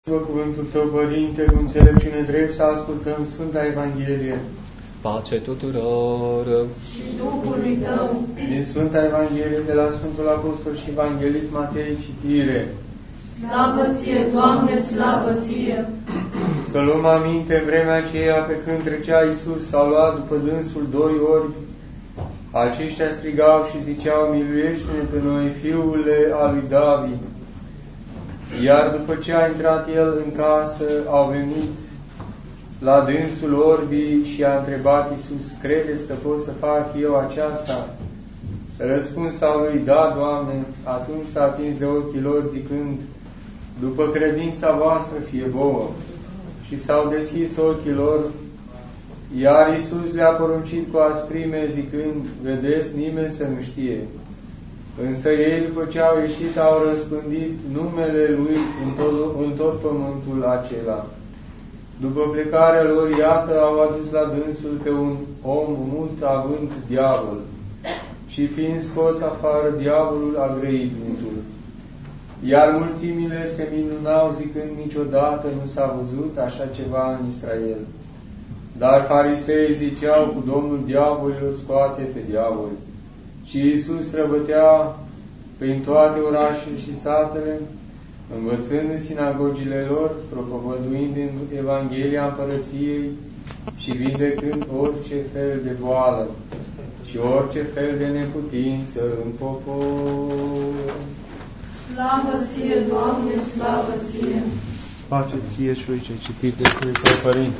Cuvântul Tău, Părinte, cu înțelepciune drept să ascultăm Sfânta Evanghelie. Pace tuturor! Și Duhului Tău! Din Sfânta Evanghelie de la Sfântul Apostol și Evanghelist Matei, citire. Slavă Ție, Doamne, slavă Ție! Să luăm aminte, în vremea aceea, pe când trecea Iisus, s-au luat după dânsul 2 orbi. Aceștia strigau și ziceau: miluiește-ne pe noi, Fiule al lui David. Iar după ce a intrat el în casă, au venit la dânsul orbii și a întrebat Iisus: credeți că pot să fac eu aceasta? Răspuns au lui: da, Doamne. Atunci s-a atins de ochii lor, zicând: după credința voastră fie vouă. Și s-au deschis ochii lor, iar Iisus le-a poruncit cu asprime, zicând: vedeți, nimeni să nu știe. Însă ei, după ce au ieșit, au răspândit numele Lui în tot pământul acela. După plecarea lor, iată, au adus la dânsul pe un om mut având diavol. Și fiind scos afară, diavolul a grăit mutul. Iar mulțimile se minunau, zicând: niciodată nu s-a văzut așa ceva în Israel. Dar farisei ziceau: cu Domnul diavolilor scoate pe diavol. Și Iisus străbătea prin toate orașele și satele, învățând în sinagogile lor, propovăduind în Evanghelia Împărăției și vindecând orice fel de boală și orice fel de neputință în popor. Slavă Ție, Doamne, slavă Ție! Pace Ție și lui ce-ai citit de Tău, Părinte.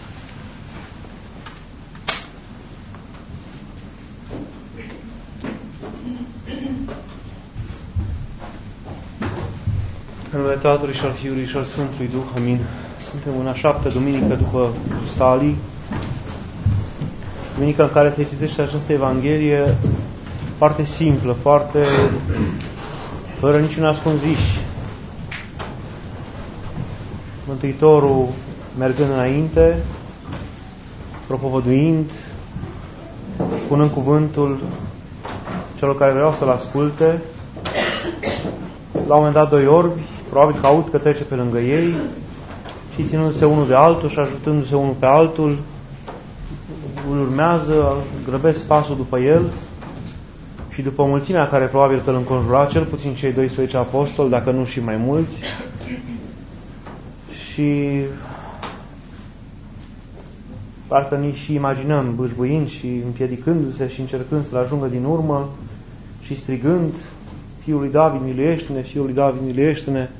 În numele Tatălui și al Fiului și al Sfântului Duh, amin. Suntem în a 7-a duminică după Rusalii, duminica în care se citește această Evanghelie foarte simplă, foarte fără niciun ascunziș. Mântuitorul mergând înainte, propovăduind, spunând cuvântul celor care vreau să-L asculte. La un moment dat 2 orbi, probabil că aud că trece pe lângă ei și ținându-se unul de altul și ajutându-se unul pe altul, îl urmează, grăbesc pasul după el și după mulțimea care probabil că îl înconjura, cel puțin cei 12 apostoli, dacă nu și mai mulți, și parcă nici și imaginăm bâșbâind și împiedicându-se și încercând să-l ajungă din urmă și strigând: Fiul lui David, miluiește-ne, Fiul lui David, miluiește-ne.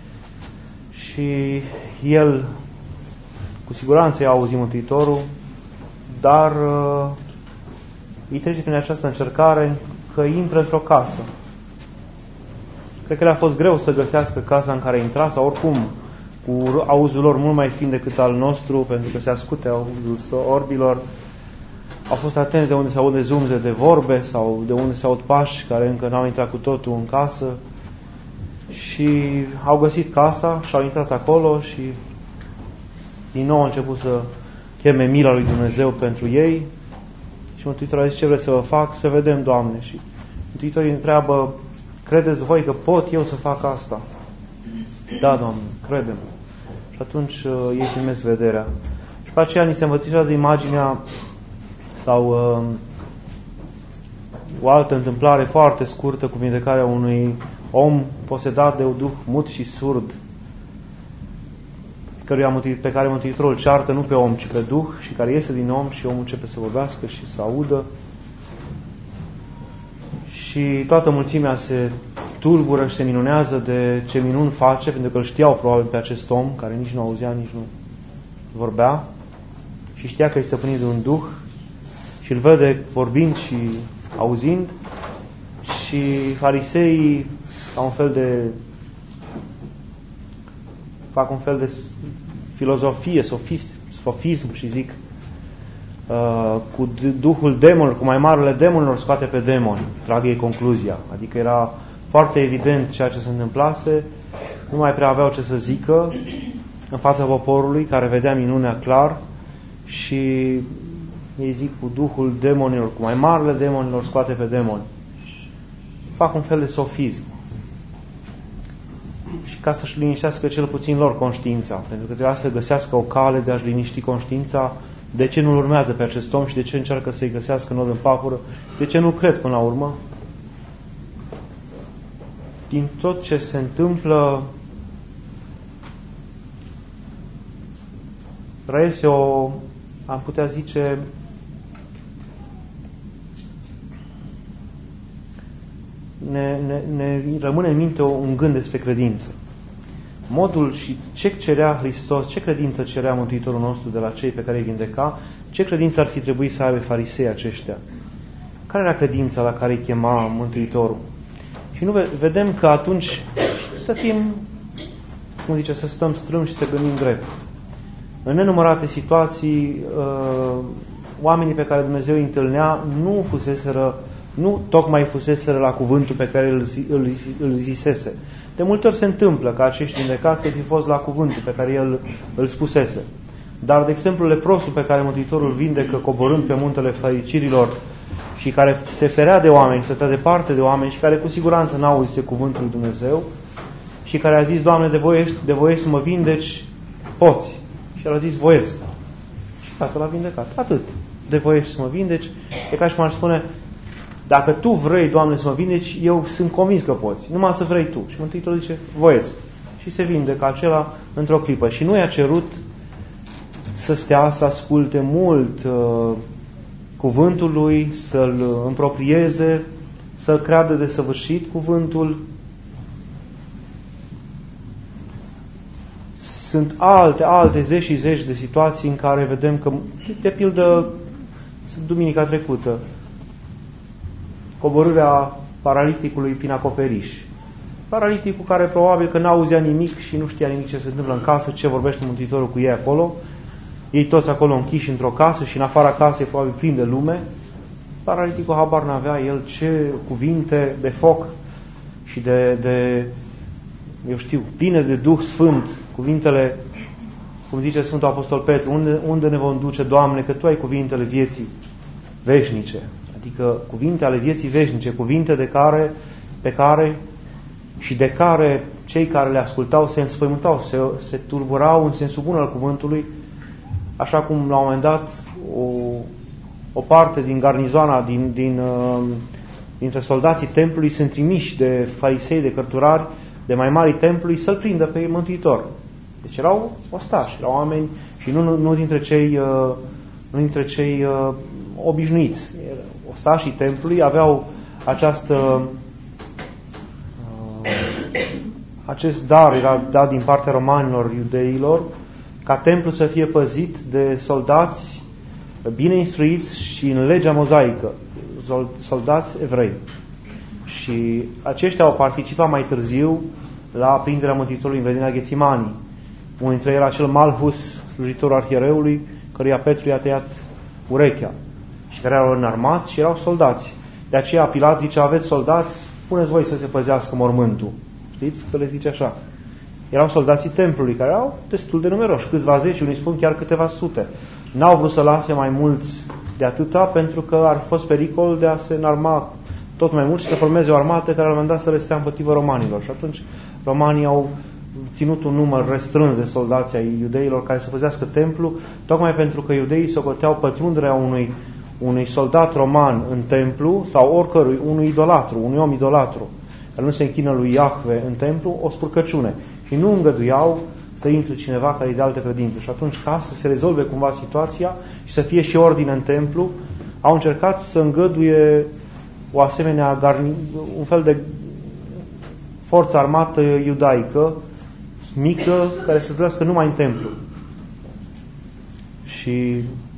Și el, cu siguranță, i-a auzit Mântuitorul, dar îi trece prin această încercare că intră într-o casă. Cred că le-a fost greu să găsească casa în care intra, sau oricum, cu auzul lor mult mai fin decât al nostru, pentru că se ascute auzul orbilor. Au fost atenți de unde se aude zumze de vorbe sau de unde se aud pași care încă n-au intrat cu totul în casă, și au găsit casa și au intrat acolo și din nou au început să cheme mila lui Dumnezeu pentru ei. Și Mântuitorul a zis: ce vreți să vă fac? Să vedem, Doamne. Și Mântuitorul îi întreabă: credeți voi că pot eu să fac asta? Da, Doamne, credem. Și atunci ei primesc vederea. Și pe aceea ni se învățează imaginea sau o altă întâmplare foarte scurtă cu vindecarea unui om posedat de un duh mut și surd, pe care Mântuitorul îl ceartă nu pe om, ci pe duh, și care iese din om și omul începe să vorbească și să audă. Și toată mulțimea se tulbură și se minunează de ce minuni face, pentru că îl știau probabil pe acest om, care nici nu auzea, nici nu vorbea, și știa că e stăpânit de un duh, și îl vede vorbind și auzind. Și fariseii fac un fel de filozofie, sofism și zic: cu duhul demonilor, cu mai marele demonilor scoate pe demoni. Trag ei concluzia. Adică era foarte evident ceea ce se întâmplase, nu mai prea aveau ce să zică în fața poporului care vedea minunea clar, și ei zic: cu duhul demonilor, cu mai marele demonilor scoate pe demoni. Fac un fel de sofism. și ca să-și liniștească cel puțin lor conștiința, pentru că trebuia să găsească o cale de a-și liniști conștiința. De ce nu-l urmează pe acest om și de ce încearcă să-i găsească nod în papură? De ce nu cred până la urmă? Din tot ce se întâmplă reiese o, am putea zice, ne rămâne în minte un gând despre credință. Modul și ce cerea Hristos, ce credință cerea Mântuitorul nostru de la cei pe care îi vindeca, ce credință ar fi trebuit să aibă farisei aceștia? Care era credința la care îi chema Mântuitorul? Și nu vedem că atunci să fim, cum zice, să stăm strâmbi și să gândim drept. În nenumărate situații, oamenii pe care Dumnezeu îi întâlnea nu tocmai fuseseră la cuvântul pe care îl zisese. De multe ori se întâmplă ca acești vindecați să fi fost la cuvântul pe care el îl spusese. Dar, de exemplu, leprosul pe care Mântuitorul vindecă coborând pe muntele fericirilor și care se ferea de oameni, stătea departe de oameni și care cu siguranță n-auzise cuvântul lui Dumnezeu și care a zis: Doamne, de voiești să mă vindeci, poți. Și el a zis: voiesc. Și gata, l-a vindecat. Atât. De voiești să mă vindeci. E ca și cum ar spune: dacă tu vrei, Doamne, să mă vindeci, eu sunt convins că poți. Numai să vrei tu. Și Mântuitorul zice: voiesc. Și se vindecă acela într-o clipă. Și nu i-a cerut să stea, să asculte mult cuvântul lui, să-l împroprieze, să creadă de săvârșit cuvântul. Sunt alte zeci și zeci de situații în care vedem că, de pildă, duminica trecută, coborârea paraliticului prin acoperiș. Paraliticul care probabil că n-auzea nimic și nu știa nimic ce se întâmplă în casă, ce vorbește Mântuitorul cu ei acolo. Ei toți acolo închiși într-o casă și în afara casei probabil plin de lume. Paraliticul habar n-avea el ce cuvinte de foc și pline de Duh Sfânt, cuvintele, cum zice Sfântul Apostol Petru: unde ne vom duce, Doamne, că Tu ai cuvintele vieții veșnice. Adică cuvinte ale vieții veșnice, cuvinte pe care cei care le ascultau se înspăimântau, se tulburau în sensul bun al cuvântului, așa cum la un moment dat o parte din garnizoana, dintre soldații templului sunt trimiși de farisei, de cărturari, de mai mari templului să-l prindă pe Mântuitor. Deci erau ostași, erau oameni și nu dintre cei obișnuiți. Ostașii templului aveau acest dar, era dat din partea romanilor, iudeilor, ca templul să fie păzit de soldați bine instruiți și în legea mozaică, soldați evrei. Și aceștia au participat mai târziu la prinderea Mântuitorului în grădina Ghețimanii. Unul dintre ei era acel Malhus, slujitorul arhiereului, căruia Petru i-a tăiat urechea, și care erau înarmați și erau soldați. De aceea Pilat zice: aveți soldați, puneți voi să se păzească mormântul. Știți că le zice așa. Erau soldații templului, care erau destul de numeroși, câțiva zeci, unii spun chiar câteva sute. N-au vrut să lase mai mulți de atâta, pentru că ar fi fost pericol de a se înarma tot mai mult și să formeze o armată care la un moment dat să le stea împotriva romanilor. Și atunci romanii au ținut un număr restrâns de soldați ai iudeilor care să păzească templu, tocmai pentru că iudeii socoteau pătrunderea unui soldat roman în templu sau unui om idolatru, care nu se închină lui Iahve în templu, o spurcăciune. Și nu îngăduiau să intre cineva care e de altă credință. Și atunci, ca să se rezolve cumva situația și să fie și ordine în templu, au încercat să îngăduie un fel de forță armată iudaică, mică, care să slujească numai în templu. Și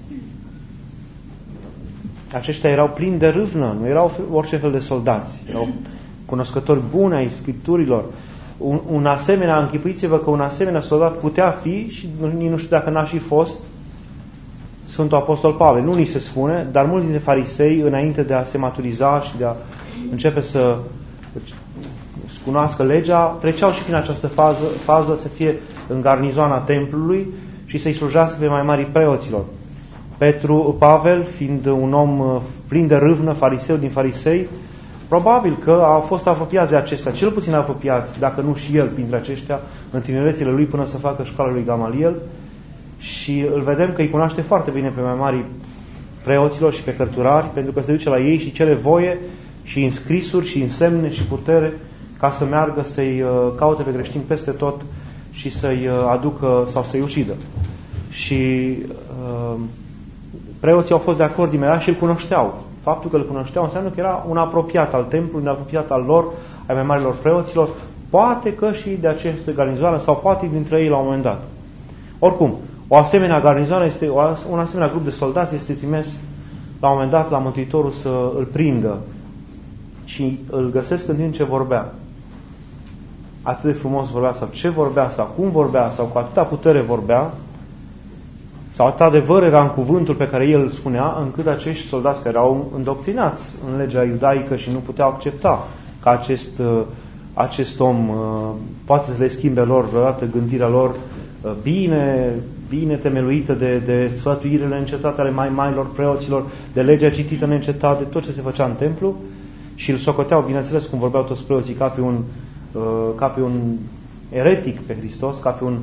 aceștia erau plini de râvnă, nu erau orice fel de soldați, erau cunoscători buni ai Scripturilor. Închipuiți-vă că un asemenea soldat putea fi, și nu știu dacă n-a și fost, Sfântul Apostol Pavel. Nu ni se spune, dar mulți dintre farisei, înainte de a se maturiza și de a începe să cunoască legea, treceau și prin această fază să fie în garnizoana templului și să-i slujească pe mai mari preoților. Pavel, fiind un om plin de râvnă, fariseu din farisei, Probabil că au fost apropiați de acestea, cel puțin apropiați, dacă nu și el printre aceștia, în tinerețile lui până să facă școala lui Gamaliel, și îl vedem că îi cunoaște foarte bine pe mai mari preoților și pe cărturari, pentru că se duce la ei și cere voie și în scrisuri și în semne și putere ca să meargă să-i caute pe creștini peste tot și să-i aducă sau să-i ucidă. Și preoții au fost de acord imediat și îl cunoșteau. Faptul că îl cunoșteau înseamnă că era un apropiat al templului, un apropiat al lor, ai mai marilor preoților, poate că și de această garnizoană sau poate dintre ei la un moment dat. Oricum, o asemenea garnizoană, un asemenea grup de soldați este trimis la un moment dat la Mântuitorul să îl prindă și îl găsesc în timp ce vorbea. Atât de frumos vorbea sau ce vorbea sau cum vorbea sau cu atâta putere vorbea sau atât adevăr era în cuvântul pe care el îl spunea, încât acești soldați care erau îndoctrinați în legea iudaică și nu puteau accepta că acest om poate să le schimbe lor vreodată gândirea lor bine temeluită de sfătuirile încetate ale mai marilor preoților, de legea citită neîncetat, de tot ce se făcea în templu, și îl socoteau, bineînțeles, cum vorbeau toți preoții, ca pe un eretic pe Hristos, ca pe un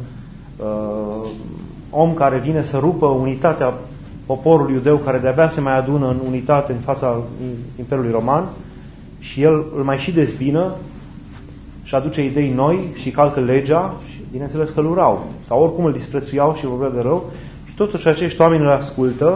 om care vine să rupă unitatea poporului iudeu, care de-abia se mai adună în unitate în fața Imperiului Roman, și el îl mai și dezbină și aduce idei noi și calcă legea și bineînțeles că îl urau sau oricum îl disprețuiau și îl vorbeau de rău, și totuși acești oameni îl ascultă,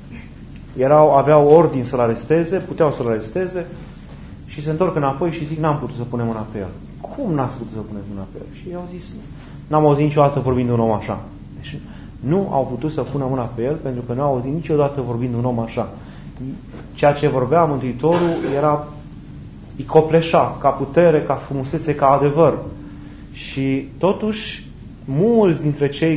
aveau ordin să-l aresteze, puteau să-l aresteze și se întorc înapoi și zic: n-am putut să punem mâna pe el. Cum n-ați putut să puneți mâna pe el? Și i-au zis: n-am auzit niciodată vorbind de un om așa. Deci nu au putut să pună mâna pe el pentru că nu au auzit niciodată vorbind de un om așa. Ceea ce vorbea Mântuitorul îi copleșa ca putere, ca frumusețe, ca adevăr. Și totuși mulți dintre cei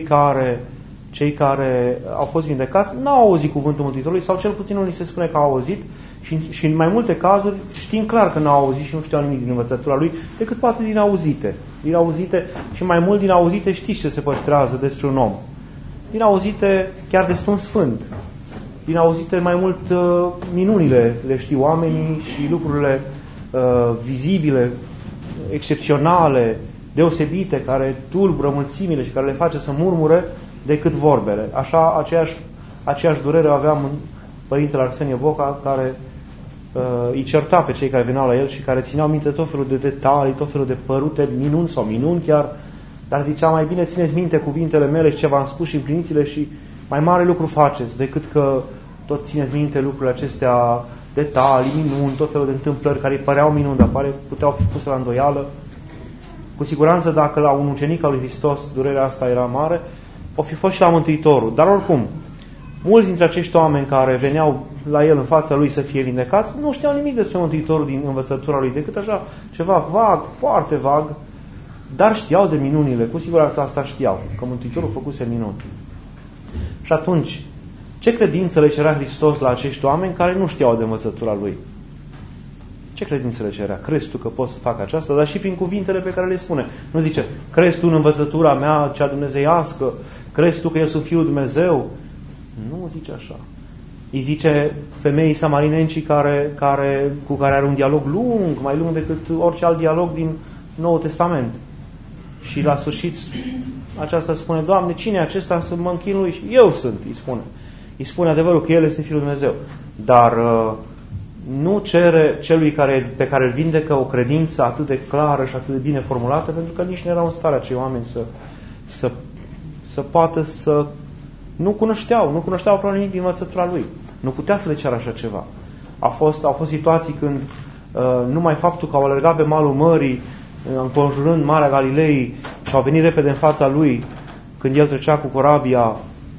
care au fost vindecați n-au auzit cuvântul Mântuitorului, sau cel puțin nu li se spune că au auzit, și în mai multe cazuri știm clar că n-au auzit și nu știau nimic din învățătura lui, decât poate din auzite. Din auzite, și mai mult din auzite știți ce se păstrează despre un om. Din auzite chiar despre un sfânt. Din auzite mai mult minunile le știu oamenii și lucrurile vizibile, excepționale, deosebite, care tulbură mulțimile și care le face să murmure, decât vorbele. Așa, aceeași durere aveam în Părintele Arsenie Boca, care îi certa pe cei care veneau la el și care țineau minte tot felul de detalii, tot felul de părute minuni sau minuni chiar, dar zicea: mai bine țineți minte cuvintele mele și ce v-am spus și împliniți-le și mai mare lucru faceți, decât că tot țineți minte lucrurile acestea, detalii, minuni, tot felul de întâmplări care îi păreau minuni, dar puteau fi puse la îndoială. Cu siguranță, dacă la un ucenic al lui Hristos durerea asta era mare, o fi fost și la Mântuitorul. Dar oricum, mulți dintre acești oameni care veneau la el în fața lui să fie vindecați nu știau nimic despre Mântuitorul din învățătura lui, decât așa ceva vag, foarte vag, dar știau de minunile, cu siguranță asta știau, că Mântuitorul făcuse minuni. Și atunci, ce credință le cerea Hristos la acești oameni care nu știau de învățătura lui? Ce credință le cerea? Crezi tu că poți să fac aceasta? Dar și prin cuvintele pe care le spune. Nu zice: crezi tu în învățătura mea, cea dumnezeiască? Crezi tu că eu sunt Fiul Dumnezeu? Nu zice așa. Îi zice femeii samarinenci cu care are un dialog lung, mai lung decât orice alt dialog din Noul Testament. Și la sfârșit aceasta spune: Doamne, cine e acesta să mă închin lui? Și eu sunt, îi spune. Îi spune adevărul că El este Fiul Dumnezeu. Dar nu cere celui pe care îl vindecă o credință atât de clară și atât de bine formulată, pentru că nici nu erau în stare acei oameni să poată să... Nu cunoșteau aproape nimic din învățătura lui. Nu putea să le ceară așa ceva. Au fost situații când numai faptul că au alergat pe malul mării, înconjurând Marea Galilei, și au venit repede în fața lui, când el trecea cu corabia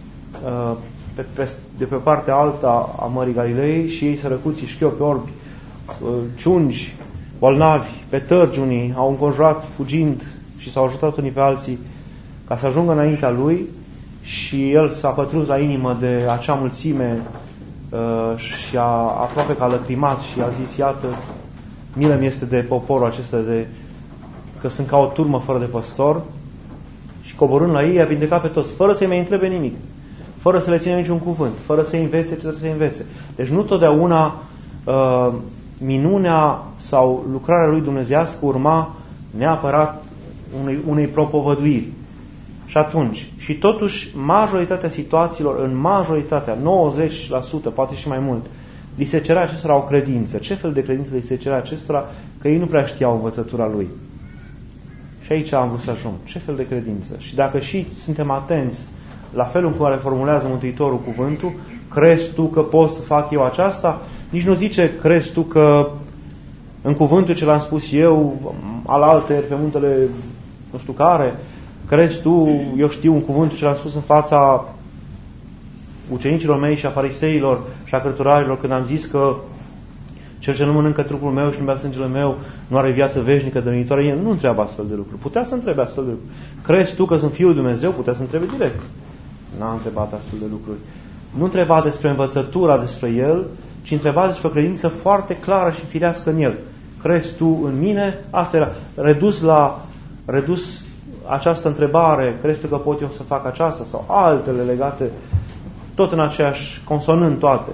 de pe partea alta a Mării Galilei, și ei sărăcuții, șchiopi, orbi, ciungi, bolnavi, pe tărgi unii, au înconjurat fugind și s-au ajutat unii pe alții ca să ajungă înaintea lui, și el s-a pătruns la inimă de acea mulțime și aproape că a lăcrimat și a zis: iată, milă mi este de poporul acesta, că sunt ca o turmă fără de păstor. Și coborând la ei, a vindecat pe toți, fără să-i mai întrebe nimic, fără să le ține niciun cuvânt, fără să învețe ce trebuie să învețe. Deci nu totdeauna minunea sau lucrarea lui dumnezeiască urma neapărat unei propovăduiri. Și atunci, și totuși, majoritatea situațiilor, în majoritatea, 90%, poate și mai mult, li se cerea acestora o credință. Ce fel de credință li se cerea acestora? Că ei nu prea știau învățătura lui. Și aici am vrut să ajung. Ce fel de credință? Și dacă și suntem atenți la felul în care formulează Mântuitorul cuvântul, crezi tu că pot să fac eu aceasta? Nici nu zice, crezi tu că în cuvântul ce l-am spus eu, alaltăieri pe muntele nu știu care, crezi tu, eu știu, în cuvântul ce l-am spus în fața ucenicilor mei și a fariseilor și a cărturarilor, când am zis că cel ce nu mănâncă trupul meu și nu bea sângele meu nu are viață veșnică dăruitoare. El nu întreabă astfel de lucruri. Putea să întrebe astfel de lucruri. Crezi tu că sunt Fiul lui Dumnezeu? Putea să întrebe direct. N-a întrebat astfel de lucruri. Nu întreba despre învățătura despre El, ci întreba despre o credință foarte clară și firească în El. Crezi tu în mine? Asta era. Redus această întrebare, crezi tu că pot eu să fac aceasta? Sau altele legate, tot în aceeași consonânt toate,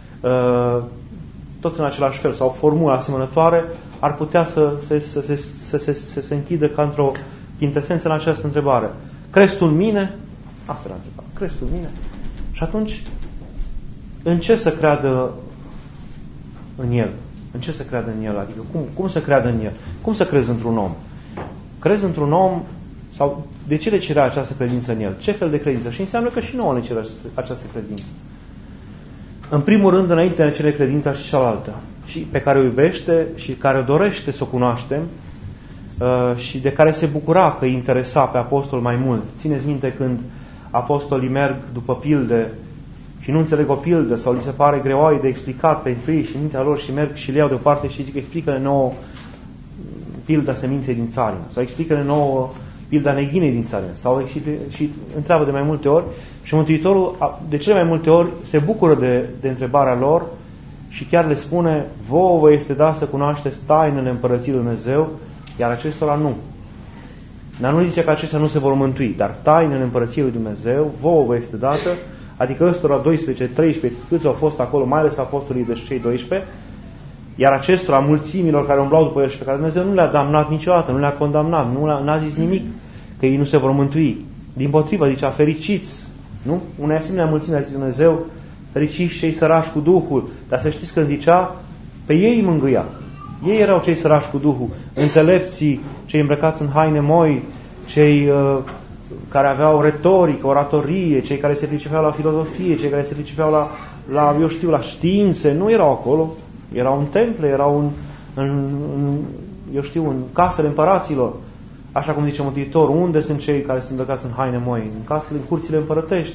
tot în același fel, sau formulă asemănătoare, ar putea să se închidă ca într-o chintesență în această întrebare. Crezi tu în mine? Asta era întrebarea. Crezi tu în mine? Și atunci, în ce să creadă în El? În ce să creadă în El? Adică cum să creadă în El? Cum să crezi într-un om? Crezi într-un om sau de ce le cerea această credință în El? Ce fel de credință? Și înseamnă că și nouă ne cere această credință. În primul rând, înainte de cere credința și cealaltă, și pe care o iubește și care o dorește să o cunoaștem și de care se bucura că îi interesa pe apostol mai mult. Țineți minte când apostolii merg după pilde și nu înțeleg o pildă sau li se pare greoaie de explicat pentru ei și mintea lor și merg și le iau deoparte și zic, explică-ne nouă pilda seminței din țarină sau explică-ne nouă pilda neghinei din țarină sau și întreabă de mai multe ori și Mântuitorul de cele mai multe ori se bucură de întrebarea lor și chiar le spune, vouă vă este dat să cunoașteți tainele Împărăției lui Dumnezeu, iar acestora nu. Dar nu zice că acestea nu se vor mântui, dar tainele Împărăției lui Dumnezeu vouă vă este dată, adică ăstora 12, 13, câți au fost acolo, mai ales apostolii de cei 12, iar acestora, mulțimilor care umblau după el și pe care Dumnezeu nu le-a damnat niciodată, nu le-a condamnat, n-a zis nimic că ei nu se vor mântui. Dimpotrivă, zicea, fericiți, nu? Unei asemenea mulțime a zis Dumnezeu, fericiți cei sărași cu Duhul, dar să știți că zicea, pe ei îi mângâia. Ei erau cei sărași cu Duhul, înțelepții, cei îmbrăcați în haine moi, cei care aveau retorică, oratorie, cei care se pricepeau la filozofie, cei care se pricepeau la științe, nu erau acolo. Erau în temple, erau în casele împăraților. Așa cum zice Mântuitorul, unde sunt cei care sunt îmbrăcați în haine moi? În casele, în curțile împărătești.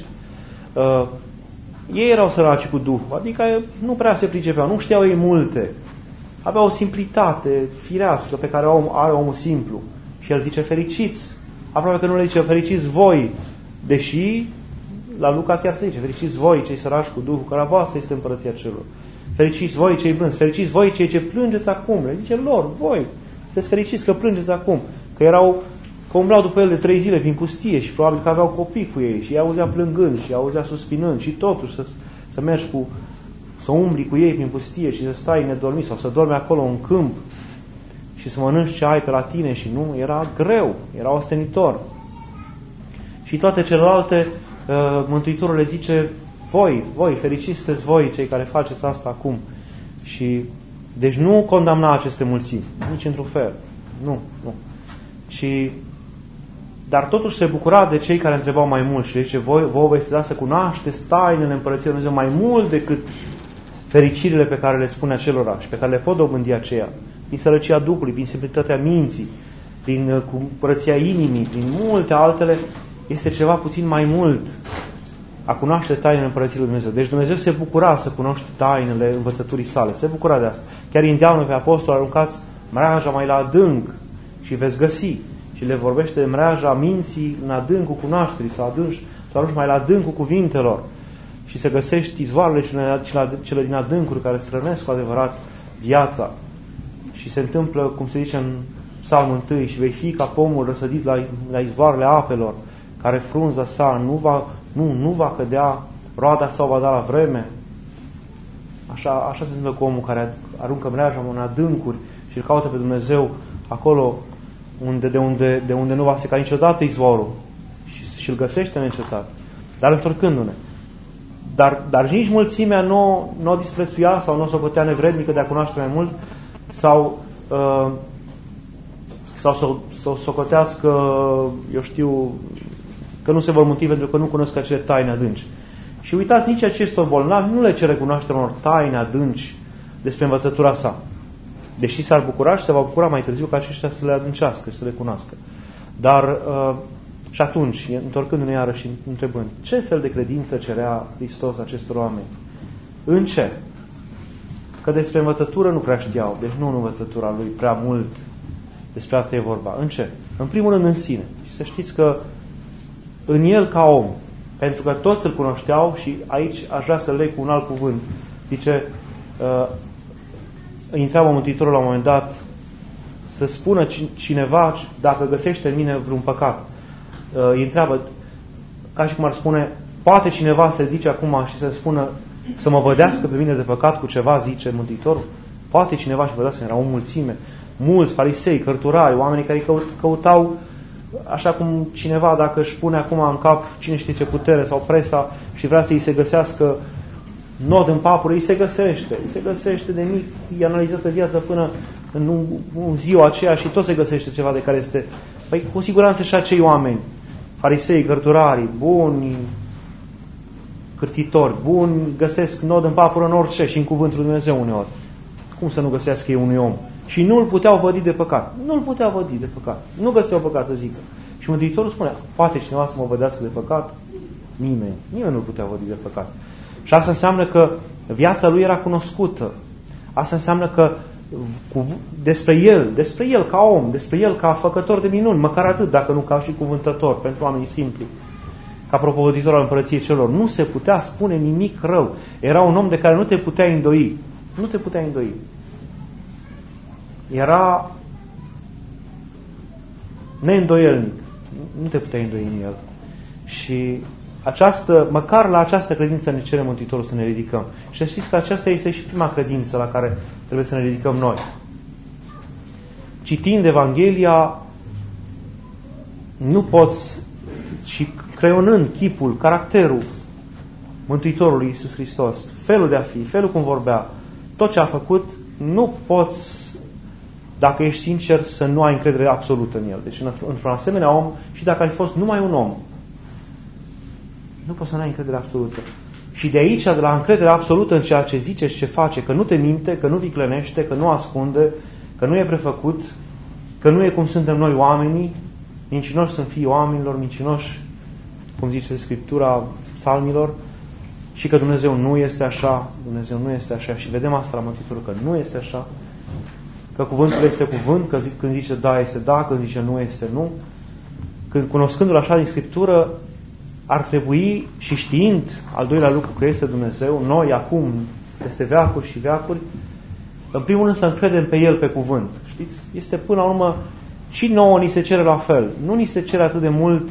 Ei erau săraci cu Duhul, adică nu prea se pricepeau, nu știau ei multe. Aveau o simplitate firească pe care are omul simplu. Și el zice, fericiți. Aproape că nu le zice, fericiți voi, deși la Luca chiar se zice, fericiți voi, cei săraci cu Duhul, că la voastră este împărăția celor. Fericiți voi, cei blânzi, fericiți voi, cei ce plângeți acum. Le zice lor, voi, sunteți fericiți că plângeți acum. Că umblau după el de 3 zile prin pustie și probabil că aveau copii cu ei și îi auzea plângând și îi auzea suspinând și totuși să mergi să umbli cu ei prin pustie și să stai nedormit sau să dormi acolo în câmp și să mănânci ce ai pe la tine și nu, era greu, era ostenitor. Și toate celelalte, Mântuitorul le zice, voi, fericiți sunteți voi cei care faceți asta acum. Și deci nu condamna aceste mulțimi, nici într-un fel. Nu. Dar totuși se bucura de cei care întrebau mai mult și le zice, vouă vă este dat să cunoașteți tainele Împărăției Lui Dumnezeu mai mult decât fericirile pe care le spune acelora și pe care le pot dobândi aceia, prin sărăcia Duhului, prin simplitatea minții, prin curăția inimii, prin multe altele, este ceva puțin mai mult a cunoaște tainele Împărăției Lui Dumnezeu. Deci Dumnezeu se bucura să cunoaște tainele învățăturii sale, se bucura de asta. Chiar îi îndeamnă pe apostol, aruncați mreaja mai la adânc și veți găsi. Și le vorbește de mreaja minții în adâncul cunoașterii, sau arunci mai la adâncul cuvintelor și să găsești izvoarele și cele din adâncuri care strănesc cu adevărat viața. Și se întâmplă, cum se zice în Psalmul 1, și vei fi ca pomul răsădit la izvoarele apelor, care frunza sa nu va cădea, roada sa o va da la vreme. Așa se întâmplă cu omul care aruncă mreaja în adâncuri și îl caută pe Dumnezeu acolo de unde nu va seca niciodată izvorul și îl găsește neîncetat. Dar întorcându-ne. Dar nici mulțimea nu o disprețuia sau nu o socotea nevrednică de a cunoaște mai mult sau să o socotească, eu știu, că nu se vor mânti pentru că nu cunosc acele taine adânci. Și uitați, nici acestor bolnavi nu le cere cunoașterea unor taine adânci despre învățătura sa. Deși s-ar bucura și se va bucura mai târziu ca aceștia să le adâncească și să le cunoască. Dar și atunci, întorcându-ne iarăși și întrebând, ce fel de credință cerea Hristos acestor oameni? În ce? Că despre învățătură nu prea știau, deci nu în învățătura lui prea mult despre asta e vorba. În ce? În primul rând în sine. Și să știți că în el ca om, pentru că toți îl cunoșteau și aici aș vrea să leg cu un alt cuvânt. Zice, îi întreabă Mântuitorul la un moment dat să spună cineva dacă găsește în mine vreun păcat. Îi întreabă, ca și cum ar spune, poate cineva să ridice acum și să spună, să mă vădească pe mine de păcat cu ceva, zice Mântuitorul? Poate cineva și vădească, era o mulțime, mulți farisei, cărturari, oamenii care căutau, așa cum cineva dacă își pune acum în cap cine știe ce putere sau presa și vrea să îi se găsească nod în papură, îi se găsește de mic, e analizată viața până în ziua aceea și tot se găsește ceva de care este. Păi cu siguranță și acei oameni, farisei, cărturarii, buni, cârtitori, buni, găsesc nod în papură în orice și în cuvântul lui Dumnezeu uneori. Cum să nu găsească ei unui om? Și nu îl puteau vădi de păcat. Nu găseau păcat să zică. Și Mântuitorul spune, poate cineva să mă vădească de păcat? Nimeni nu-l putea vădi de păcat. Și asta înseamnă că viața lui era cunoscută. Asta înseamnă că despre el ca om, despre el ca făcător de minuni, măcar atât, dacă nu ca și cuvântător pentru oamenii simpli, ca propovăditor al Împărăției Celor, nu se putea spune nimic rău. Era un om de care nu te puteai îndoi. Era neîndoielnic. Nu te puteai îndoi în el. Și măcar la această credință ne cere Mântuitorul să ne ridicăm. Și să știți că aceasta este și prima credință la care trebuie să ne ridicăm noi. Citind Evanghelia, nu poți, și creionând chipul, caracterul Mântuitorului Iisus Hristos, felul de a fi, felul cum vorbea, tot ce a făcut, nu poți, dacă ești sincer, să nu ai încredere absolută în el. Deci într-un asemenea om, și dacă ai fost numai un om, nu poți să nu ai încredere absolută. Și de aici, de la încredere absolută în ceea ce zice și ce face, că nu te minte, că nu viclenește, că nu ascunde, că nu e prefăcut, că nu e cum suntem noi oamenii, mincinoși sunt fiii oamenilor, mincinoși, cum zice Scriptura psalmilor, și că Dumnezeu nu este așa, și vedem asta la Mântuitorul, că nu este așa, că cuvântul este cuvânt, că când zice da este da, când zice nu este nu. Când cunoscându-l așa din Scriptură, ar trebui, și știind al doilea lucru că este Dumnezeu, noi acum, peste veacuri și veacuri, în primul rând să încredem pe El pe cuvânt. Știți? Este până la urmă, și nouă ni se cere la fel. Nu ni se cere atât de mult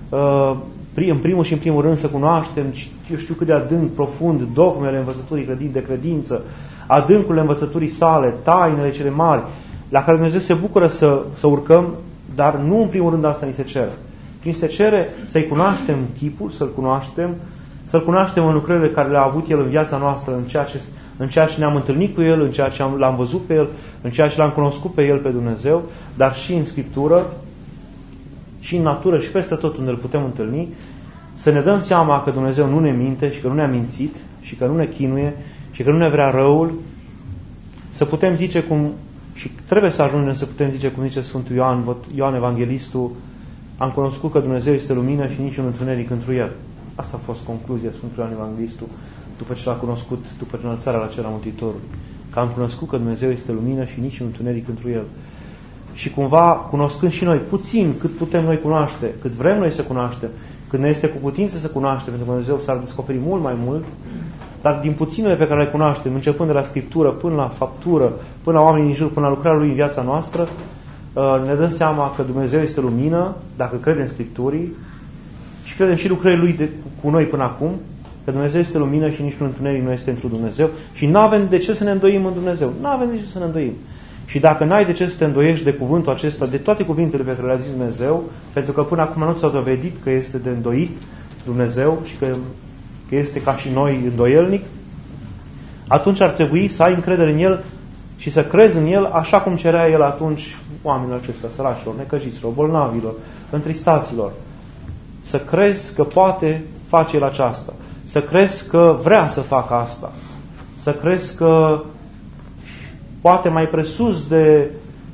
în primul și în primul rând să cunoaștem, eu știu cât de adânc, profund, dogmele învățăturii de credință, adâncurile învățăturii sale, tainele cele mari, la care Dumnezeu se bucură să urcăm, dar nu în primul rând asta ni se cere. Ci se cere să-i cunoaștem chipul, să-L cunoaștem în lucrările care le-a avut El în viața noastră, în ceea ce ne-am întâlnit cu El, în ceea ce l-am văzut pe El, în ceea ce l-am cunoscut pe El, pe Dumnezeu, dar și în Scriptură, și în natură, și peste tot unde îl putem întâlni, să ne dăm seama că Dumnezeu nu ne minte și că nu ne-a mințit și că nu ne chinuie și că nu ne vrea răul, să putem zice și trebuie să ajungem să putem zice cum zice Sfântul Ioan Evanghelistul, am cunoscut că Dumnezeu este lumină și niciun întuneric întru El. Asta a fost concluzia Sfântului Ioan Evanghelistul după ce l-a cunoscut, după înălțarea la cel a Mântuitorului. Că am cunoscut că Dumnezeu este lumină și niciun întuneric întru El. Și cumva, cunoscând și noi puțin cât putem noi cunoaște, cât vrem noi să cunoaștem, cât ne este cu putință să cunoaștem, pentru că Dumnezeu s-ar descoperi mult mai mult, dar din puținele pe care le cunoaștem, începând de la Scriptură, până la faptură, până la oamenii din jur, până la lucrarea Lui în viața noastră, ne dăm seama că Dumnezeu este lumină, dacă credem Scripturii, și credem și lucrările Lui cu noi până acum, că Dumnezeu este lumină și niciun întuneric nu este într-un Dumnezeu și nu avem de ce să ne îndoim în Dumnezeu. Nu avem de ce să ne îndoim. Și dacă n-ai de ce să te îndoiești de cuvântul acesta, de toate cuvintele pe care le-a zis Dumnezeu, pentru că până acum nu ți-au dovedit că este de îndoit Dumnezeu și că este ca și noi îndoielnic, atunci ar trebui să ai încredere în El și să crezi în El așa cum cerea El atunci oamenilor acestea, săracilor, necăjiților, bolnavilor, întristaților. Să crezi că poate face El aceasta. Să crezi că vrea să facă asta. Să crezi că poate mai presus de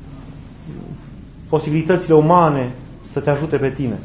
posibilitățile umane să te ajute pe tine.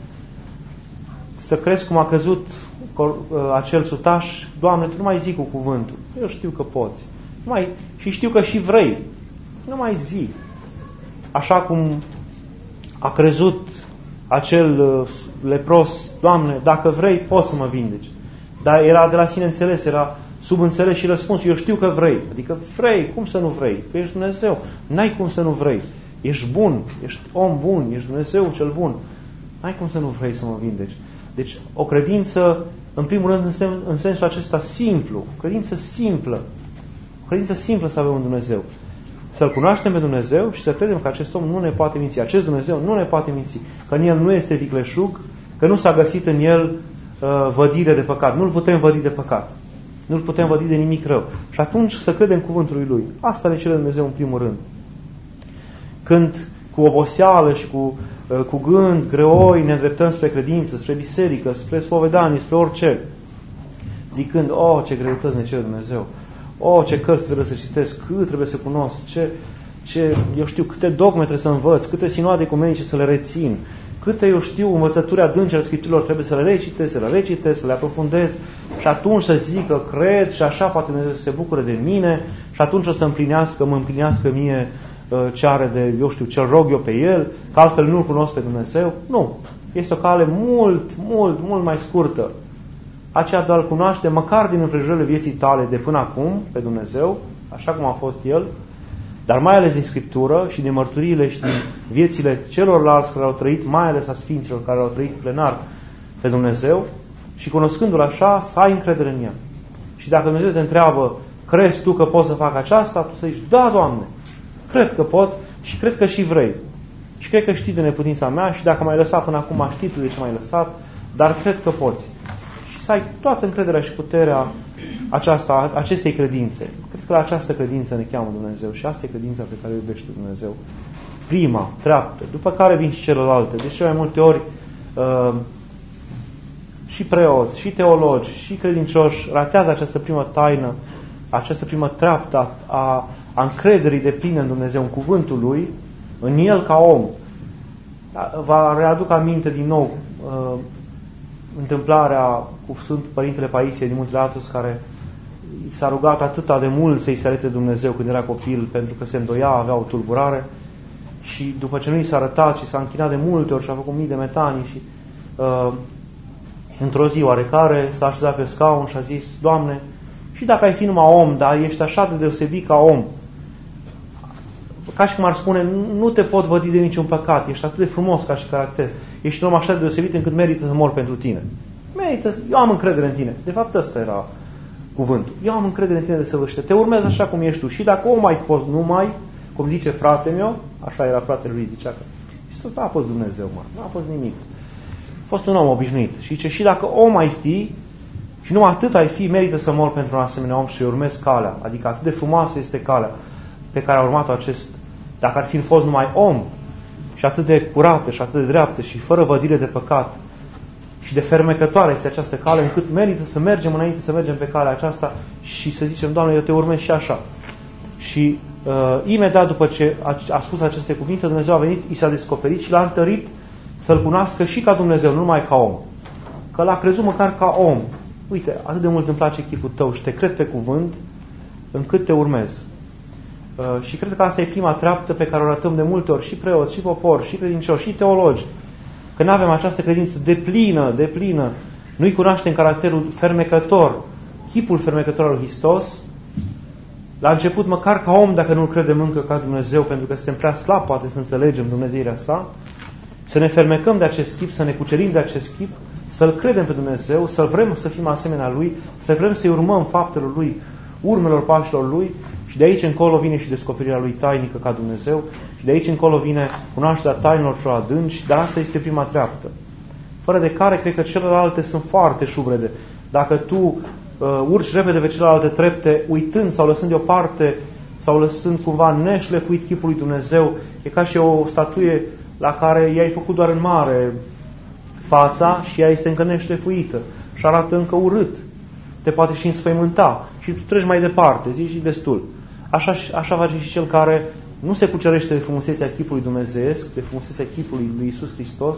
Să crezi cum a crezut acel sutaș: Doamne, Tu nu mai zi cu cuvântul. Eu știu că poți. Și știu că și vrei. Nu mai zi. Așa cum a crezut acel lepros: Doamne, dacă vrei, poți să mă vindeci. Dar era de la sine înțeles, era subînțeles și răspunsul: eu știu că vrei. Adică vrei, cum să nu vrei? Că ești Dumnezeu. N-ai cum să nu vrei. Ești bun, ești om bun, ești Dumnezeu cel bun. N-ai cum să nu vrei să mă vindeci. Deci o credință, în primul rând, în sensul acesta simplu. O credință simplă. O credință simplă să avem în Dumnezeu. Să-L cunoaștem pe Dumnezeu și să credem că acest om nu ne poate minți. Acest Dumnezeu nu ne poate minți. Că în El nu este vicleșug, că nu s-a găsit în El vădire de păcat. Nu-L putem vădi de păcat. Nu-L putem vădi de nimic rău. Și atunci să credem cuvântul Lui. Asta ne cere Dumnezeu în primul rând. Când cu oboseală și cu gând greoi ne îndreptăm spre credință, spre biserică, spre spovedanie, spre orice, zicând: ce greutăți ne cere Dumnezeu, ce cărți trebuie să citesc, cât trebuie să cunosc, eu știu, câte dogme trebuie să învăț, câte sinoade ecumenice să le rețin, câte, eu știu, învățături adânci ale Scripturilor trebuie să le recitesc, să le aprofundez și atunci să zic că cred și așa poate Dumnezeu să se bucure de mine și atunci o să mă împlinească mie ce are de, eu știu, ce rog eu pe El, că altfel nu-L cunosc pe Dumnezeu. Nu. Este o cale mult mai scurtă. Aceea de a-L cunoaște măcar din împrejurările vieții tale de până acum pe Dumnezeu, așa cum a fost El, dar mai ales din Scriptură și din mărturiile și din viețile celorlalți care au trăit, mai ales a Sfinților care au trăit plenar pe Dumnezeu, și cunoscându-L așa, să ai încredere în El. Și dacă Dumnezeu te întreabă: crezi tu că poți să fac aceasta? Tu să zici: da, Doamne, cred că pot și cred că și vrei. Și cred că știi de neputința mea și dacă m-ai lăsat până acum, știi tu de ce m-ai lăsat, dar cred că poți. Și să ai toată încrederea și puterea acestei credințe. Cred că la această credință ne cheamă Dumnezeu și asta e credința pe care o iubește Dumnezeu. Prima, treaptă, după care vin și celelalte. De cele mai multe ori și preoți, și teologi, și credincioși ratează această primă taină, această primă treaptă a încrederii depline în Dumnezeu, în cuvântul Lui, în El ca om. Vă readuc aminte din nou întâmplarea cu Sfânt Părintele Paisie din Muntele Athos, care s-a rugat atâta de mult să-i se arate Dumnezeu când era copil, pentru că se îndoia, avea o tulburare, și după ce nu i s-a arătat și s-a închinat de multe ori și a făcut mii de metanii și într-o zi oarecare s-a așezat pe scaun și a zis: Doamne, și dacă ai fi numai om, dar ești așa de deosebit ca om, ca și cum ar spune, nu te pot vădi de niciun păcat, ești atât de frumos ca și caracter, ești un om așa de deosebit încât merită să mor pentru tine. Eu am încredere în tine. De fapt, ăsta era cuvântul. Eu am încredere în tine desăvârșită. Te urmez așa cum ești tu. Și dacă om ai fost numai, cum zice fratele meu, așa era fratele lui, zicea că Iisus a fost Dumnezeu, nu a fost nimic. A fost un om obișnuit. Și zice: și dacă om ai fi, și nu atât ai fi, merită să mor pentru un asemenea om și să-i urmezi calea. Adică atât de frumoasă este calea pe care a urmat-o acest, dacă ar fi fost numai om, și atât de curată și atât de dreaptă și fără vădire de păcat și de fermecătoare este această cale, încât merită să mergem înainte, să mergem pe calea aceasta și să zicem: Doamne, eu te urmez și așa. Și imediat după ce a spus aceste cuvinte, Dumnezeu a venit, i s-a descoperit și l-a întărit să-L cunoască și ca Dumnezeu, nu numai ca om. Că l-a crezut măcar ca om. Uite, atât de mult îmi place chipul tău și te cred pe cuvânt încât te urmez. Și cred că asta e prima treaptă pe care o arătăm de multe ori și preoți, și popor, și credincioși, și teologi. Că nu avem această credință deplină, nu-i cunoaștem caracterul fermecător, chipul fermecător al lui Hristos, la început măcar ca om, dacă nu-L credem încă ca Dumnezeu, pentru că suntem prea slabi, poate să înțelegem Dumnezeirea sa, să ne fermecăm de acest chip, să ne cucerim de acest chip să-L credem pe Dumnezeu, să vrem să fim asemenea Lui, să vrem să-i urmăm faptelor Lui, urmelor pașilor Lui, și de aici încolo vine și descoperirea Lui tainică ca Dumnezeu, și de aici încolo vine cunoașterea tainelor și adânci, dar asta este prima treaptă. Fără de care, cred că celelalte sunt foarte șubrede. Dacă tu urci repede pe celelalte trepte, uitând sau lăsând deoparte, sau lăsând cumva neșlefuit chipul lui Dumnezeu, e ca și o statuie la care i-ai făcut doar în mare fața și ea este încă neșlefuită și arată încă urât. Te poate și înspăimânta și tu treci mai departe, zici și destul. Așa face și cel care nu se cucerește de frumusețea chipului dumnezeiesc, de frumusețea chipului lui Iisus Hristos,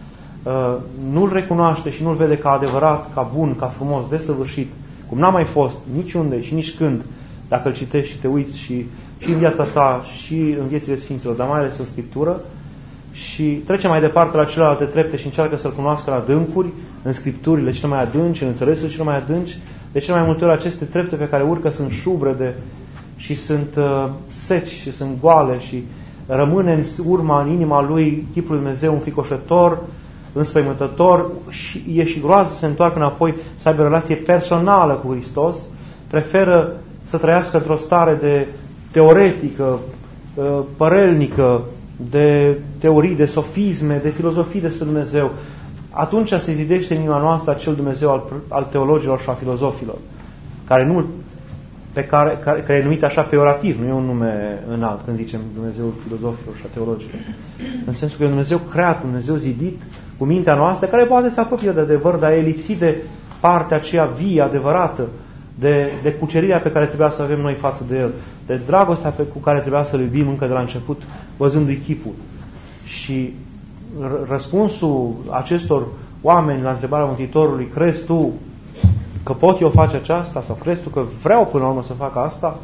nu-L recunoaște și nu-L vede ca adevărat, ca bun, ca frumos, desăvârșit, cum n-a mai fost niciunde și nici când, dacă îl citești și te uiți și în viața ta și în viețile Sfinților, dar mai ales în Scriptură, și trece mai departe la celelalte trepte și încearcă să-L cunoască la adâncuri, în Scripturile cele mai adânci, în înțelesul cele mai adânci. De cele mai multe ori aceste trepte pe care urcă sunt șubrede și sunt seci și sunt goale și rămâne în urma, în inima lui, chipul lui Dumnezeu înficoșător, înspăimântător, și e și groază să se întoarcă înapoi, să aibă relație personală cu Hristos, preferă să trăiască într-o stare de teoretică, părelnică, de teorii, de sofisme, de filozofii despre Dumnezeu. Atunci se zidește în inima noastră acel Dumnezeu al teologilor și a filozofilor, care e numit așa peorativ, nu e un nume înalt când zicem Dumnezeul filozofilor și a teologilor. În sensul că e un Dumnezeu creat, un Dumnezeu zidit cu mintea noastră, care poate să apropie de adevăr, dar e lipsit de partea aceea vie, adevărată, de cucerirea pe care trebuia să avem noi față de El, de dragostea cu care trebuia să-L iubim încă de la început, văzându-i chipul. Și răspunsul acestor oameni la întrebarea Mântuitorului, crezi tu că pot eu face aceasta? Sau crezi tu că vreau până la urmă să fac asta?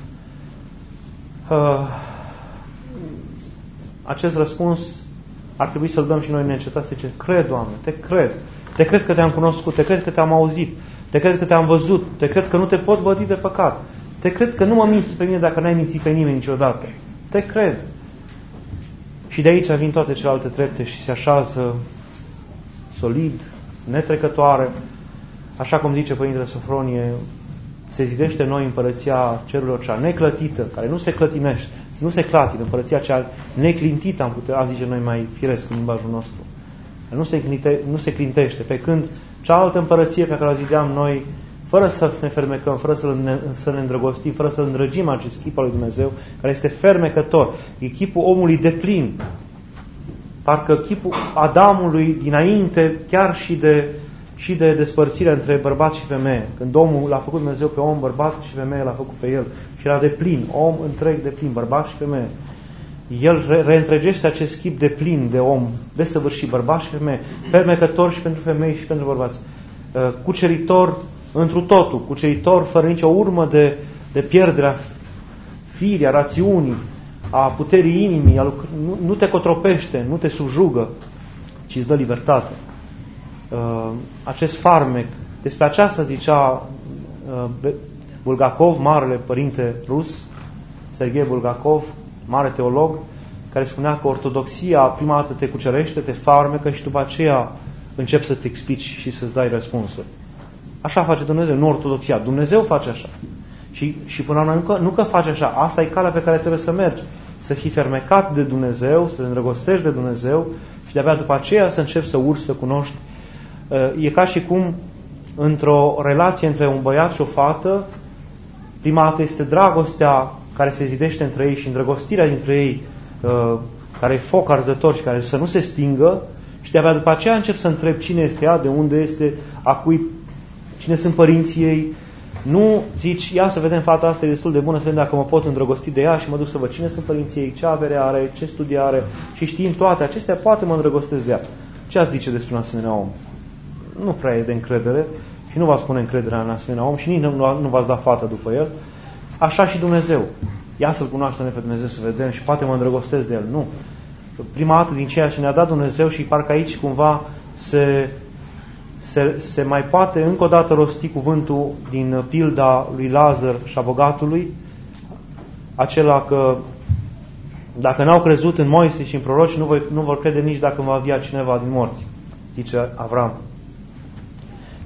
Acest răspuns ar trebui să-l dăm și noi neîncetat, să zicem, cred, Doamne, te cred. Te cred că te-am cunoscut, te cred că te-am auzit, te cred că te-am văzut, te cred că nu te pot vădi de păcat, te cred că nu mă minți pe mine dacă n-ai mințit pe nimeni niciodată. Te cred. Și de aici vin toate celelalte trepte și se așează solid, netrecătoare. Așa cum zice Părintele Sofronie, se zidește în noi împărăția cerurilor cea neclătită, care nu se clătinește, nu se clatină, împărăția cea neclintită, am zice noi mai firesc în limbajul nostru. Nu se clintește, pe când cealaltă împărăție pe care o zideam noi, fără să ne fermecăm, fără să ne îndrăgostim, fără să îndrăgim acest chip al lui Dumnezeu, care este fermecător, e chipul omului deplin. Parcă chipul Adamului dinainte, chiar și de despărțirea între bărbat și femeie. Când omul l-a făcut Dumnezeu pe om, bărbat și femeie l-a făcut pe el. Și era deplin, om întreg deplin, bărbat și femeie. El reîntregește acest chip deplin de om, desăvârșit, bărbat și femeie, fermecător și pentru femei și pentru bărbați, cuceritor întru totul, cuceritor fără nicio urmă de pierderea firii, a rațiunii, a puterii inimii, nu te cotropește, nu te subjugă, ci îți dă libertate. Acest farmec, despre aceasta zicea Bulgakov, marele părinte rus, Serghei Bulgakov, mare teolog, care spunea că ortodoxia prima dată te cucerește, te farmecă și după aceea începi să-ți explici și să-ți dai răspunsuri. Așa face Dumnezeu, nu ortodoxia. Dumnezeu face așa. Și până la urmă, nu că face așa, asta e calea pe care trebuie să mergi. Să fii fermecat de Dumnezeu, să te îndrăgostești de Dumnezeu și de-abia după aceea să începi să urci, să cunoști. E ca și cum într-o relație între un băiat și o fată, prima dată este dragostea care se zidește între ei și îndrăgostirea dintre ei, care e foc arzător și care să nu se stingă, și de-abia după aceea încep să întreb cine este ea, de unde este, cine sunt părinții ei. Nu zici, ia să vedem, fata asta e destul de bună, să vedem dacă mă pot îndrăgosti de ea și mă duc să văd cine sunt părinții ei, ce avere are, ce studii are, și știind toate acestea, poate mă îndrăgostesc de ea. Ce ați zice despre un asemenea om? Nu prea e de încredere și nu va spune încrederea în asemenea om și nici nu v-ați da fată după el. Așa și Dumnezeu. Ia să-L cunoaștem pe Dumnezeu să vedem și poate mă îndrăgostesc de El. Nu. Prima dată din ceea ce ne-a dat Dumnezeu, și parcă aici cumva se mai poate încă o dată rosti cuvântul din pilda lui Lazar și a bogatului, acela că dacă n-au crezut în Moise și în proroci, nu vor crede nici dacă va avea cineva din morți, zice Avram.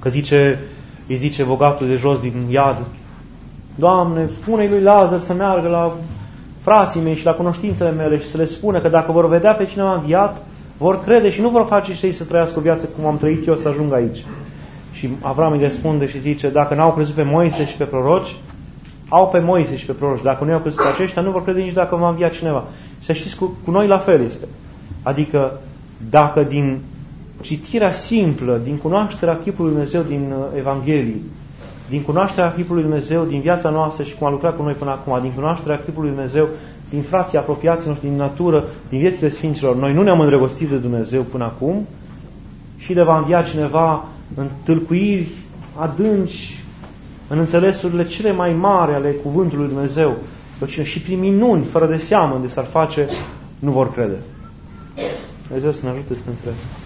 Că îi zice bogatul de jos din iad: Doamne, spune-i lui Lazar să meargă la frații mei și la cunoștințele mele și să le spună că dacă vor vedea pe cineva înviat, vor crede și nu vor face și ei să trăiască o viață cum am trăit eu să ajung aici. Și Avram îi răspunde și zice: dacă n-au crezut pe Moise și pe proroci, au pe Moise și pe proroci. Dacă nu i-au crezut pe aceștia, nu vor crede nici dacă va învia cineva. Și să știți, cu noi la fel este. Adică, dacă din citirea simplă, din cunoașterea chipului Lui Dumnezeu din Evanghelii, din cunoașterea chipului Lui Dumnezeu din viața noastră și cum a lucrat cu noi până acum, din cunoașterea chipului Lui Dumnezeu din frații apropiații noștri, din natură, din viețile Sfinților, noi nu ne-am îndrăgostit de Dumnezeu până acum și le va învia cineva în tâlcuiri adânci, în înțelesurile cele mai mari ale cuvântului Lui Dumnezeu, și prin minuni, fără de seamă, unde s-ar face, nu vor crede. Dumnezeu să ne ajute să ne înțelegem.